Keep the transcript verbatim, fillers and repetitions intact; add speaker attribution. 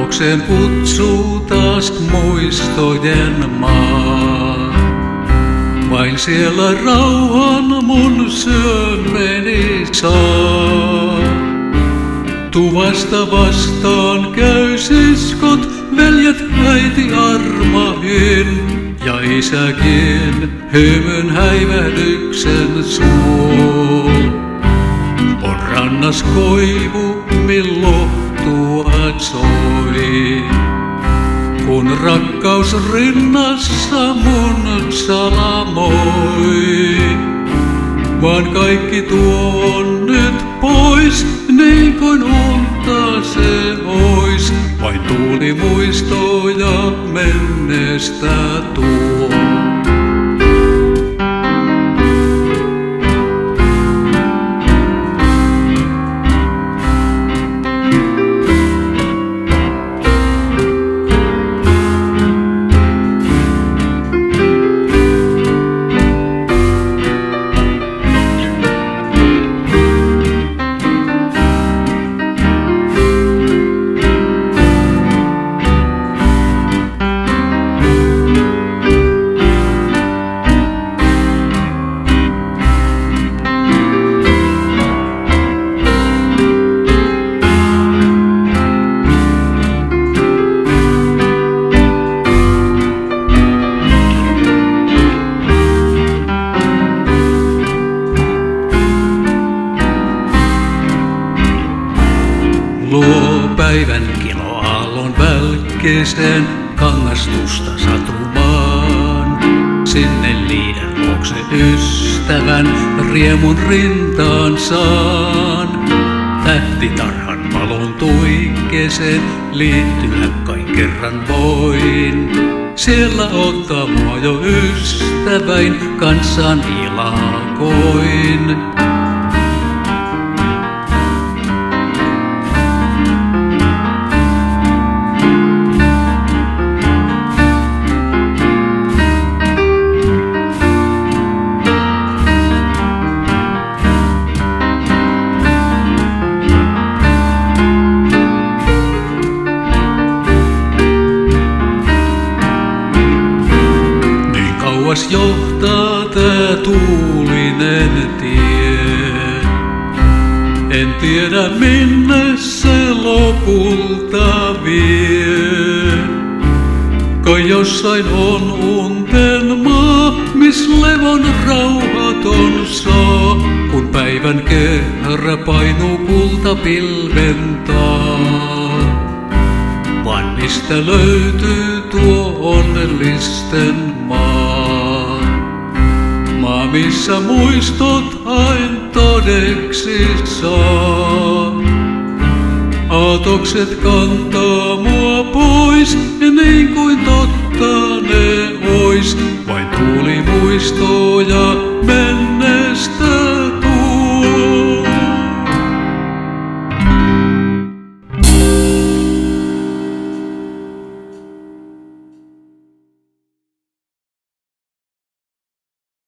Speaker 1: luokseen kutsuu taas muistojen maa. Vain siellä rauhan mun syömeni saa. Tuvasta vastaan käy siskot, veljet, äiti armahin ja isäkin hymyn häivähdyksen suo. On rannas koivu, milloin tuhat soi, kun rakkaus rinnassa mun salamoi. Vaan kaikki tuo on nyt pois, niin kuin unta se ois. Vain tuuli muistoja menneestä tuo. Luo päivän kiloaallon välkkeeseen kangastusta satumaan. Sinne liiden luokse ystävän riemun rintaan saan. Tähtitarhan valon tuikkeeseen liittyä kai kerran voin. Siellä ottaa mua jo ystäväin kanssaan ilakoin. Kauas johtaa tää tuulinen tie. En tiedä minne se lopulta vie. Kai jossain on unten maa, miss levon rauhaton saa. Kun päivän kehärä painuu kultapilven taa. Vaan mistä löytyy tuo onnellisten maa? Maa, missä muistot aina todeksi saa. Aatokset kantaa mua pois, ja niin kuin totta ne ois. Vain tuuli muistoja mennessä.